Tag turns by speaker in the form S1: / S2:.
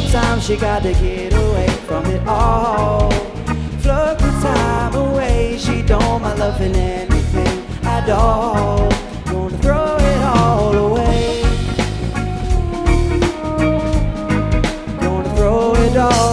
S1: sometimes she got to get away from it all. Flood the time away, she don't mind loving anything at all. Gonna throw it all away. Gonna throw it all